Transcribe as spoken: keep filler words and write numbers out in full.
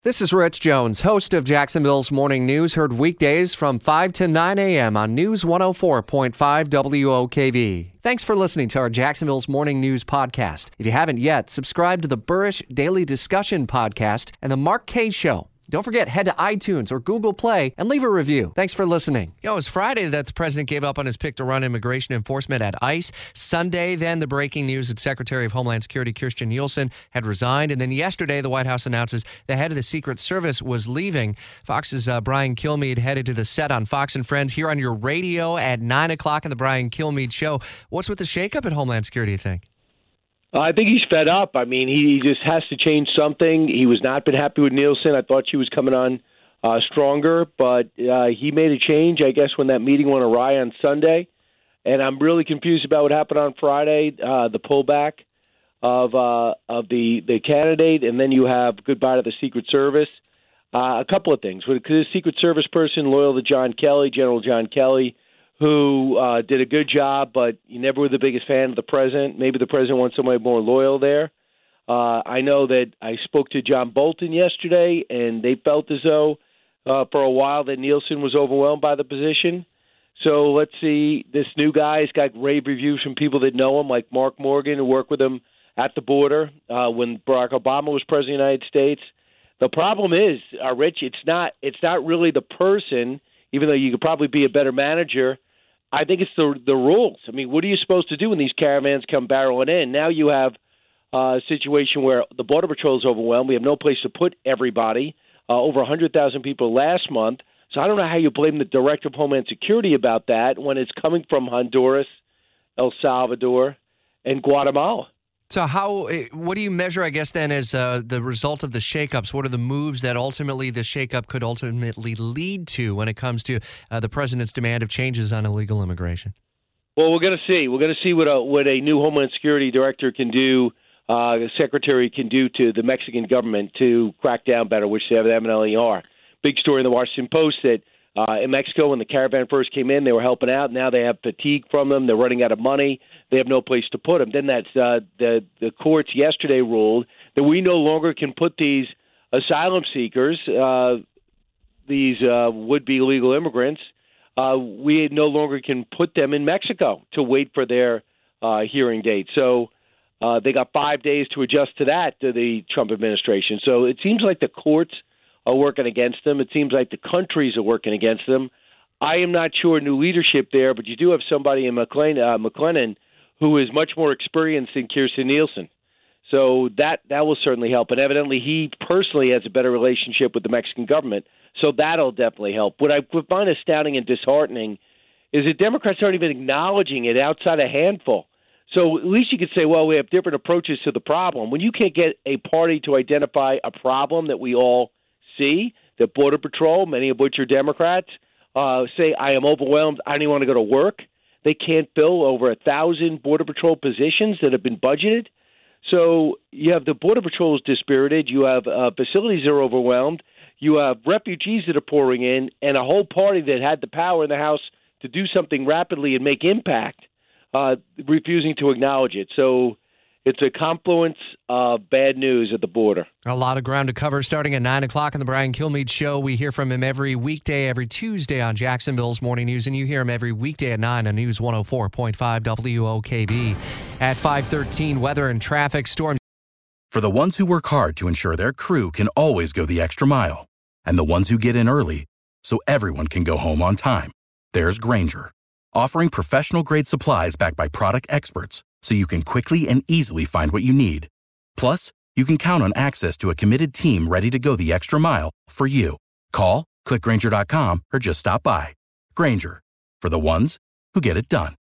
This is Rich Jones, host of Jacksonville's Morning News, heard weekdays from five to nine a.m. on News one oh four point five W O K V. Thanks for listening to our Jacksonville's Morning News podcast. If you haven't yet, subscribe to the Burrish Daily Discussion podcast and the Mark Kaye Show. Don't forget, head to iTunes or Google Play and leave a review. Thanks for listening. You know, it was Friday that the president gave up on his pick to run immigration enforcement at ICE. Sunday, then, the breaking news that Secretary of Homeland Security Kirstjen Nielsen had resigned. And then yesterday, the White House announces the head of the Secret Service was leaving. Fox's uh, Brian Kilmeade headed to the set on Fox and Friends here on your radio at nine o'clock on the Brian Kilmeade Show. What's with the shakeup at Homeland Security, you think? I think he's fed up. I mean, he just has to change something. He was not been happy with Nielsen. I thought she was coming on uh, stronger, but uh, he made a change, I guess, when that meeting went awry on Sunday. And I'm really confused about what happened on Friday, uh, the pullback of uh, of the, the candidate, and then you have goodbye to the Secret Service. Uh, a couple of things. Because a Secret Service person loyal to John Kelly, General John Kelly, who uh, did a good job, but you never were the biggest fan of the president. Maybe the president wants somebody more loyal there. Uh, I know that I spoke to John Bolton yesterday, and they felt as though uh, for a while that Nielsen was overwhelmed by the position. So let's see. This new guy has got rave reviews from people that know him, like Mark Morgan, who worked with him at the border uh, when Barack Obama was president of the United States. The problem is, uh, Rich, it's not it's not really the person, even though you could probably be a better manager. I think it's the the rules. I mean, what are you supposed to do when these caravans come barreling in? Now you have uh, a situation where the Border Patrol is overwhelmed. We have no place to put everybody, uh, over one hundred thousand people last month. So I don't know how you blame the Director of Homeland Security about that when it's coming from Honduras, El Salvador, and Guatemala. So how, what do you measure, I guess, then, as uh, the result of the shakeups? What are the moves that ultimately the shakeup could ultimately lead to when it comes to uh, the president's demand of changes on illegal immigration? Well, we're going to see. We're going to see what a, what a new Homeland Security director can do, uh, a secretary can do to the Mexican government to crack down better, which they evidently are. Big story in the Washington Post that uh, in Mexico, when the caravan first came in, they were helping out. Now they have fatigue from them. They're running out of money. They have no place to put them. Then that's uh, the the courts yesterday ruled that we no longer can put these asylum seekers, uh, these uh, would-be illegal immigrants, uh, we no longer can put them in Mexico to wait for their uh, hearing date. So uh, they got five days to adjust to that, to the Trump administration. So it seems like the courts are working against them. It seems like the countries are working against them. I am not sure new leadership there, but you do have somebody in McLean, uh, McLennan who is much more experienced than Kirstjen Nielsen. So that, that will certainly help. And evidently he personally has a better relationship with the Mexican government, so that'll definitely help. What I find astounding and disheartening is that Democrats aren't even acknowledging it outside a handful. So at least you could say, well, we have different approaches to the problem. When you can't get a party to identify a problem that we all see, that Border Patrol, many of which are Democrats, uh, say, I am overwhelmed, I don't even want to go to work. They can't fill over a thousand Border Patrol positions that have been budgeted. So you have the Border Patrol is dispirited. You have uh, facilities that are overwhelmed. You have refugees that are pouring in, and a whole party that had the power in the House to do something rapidly and make impact, uh, refusing to acknowledge it. So it's a confluence of bad news at the border. A lot of ground to cover starting at nine o'clock on the Brian Kilmeade Show. We hear from him every weekday, every Tuesday on Jacksonville's Morning News, and you hear him every weekday at nine on News one oh four point five W O K V. At five thirteen, weather and traffic storms. For the ones who work hard to ensure their crew can always go the extra mile, and the ones who get in early so everyone can go home on time, there's Grainger, offering professional-grade supplies backed by product experts, so you can quickly and easily find what you need. Plus, you can count on access to a committed team ready to go the extra mile for you. Call, click Grainger dot com, or just stop by. Grainger, for the ones who get it done.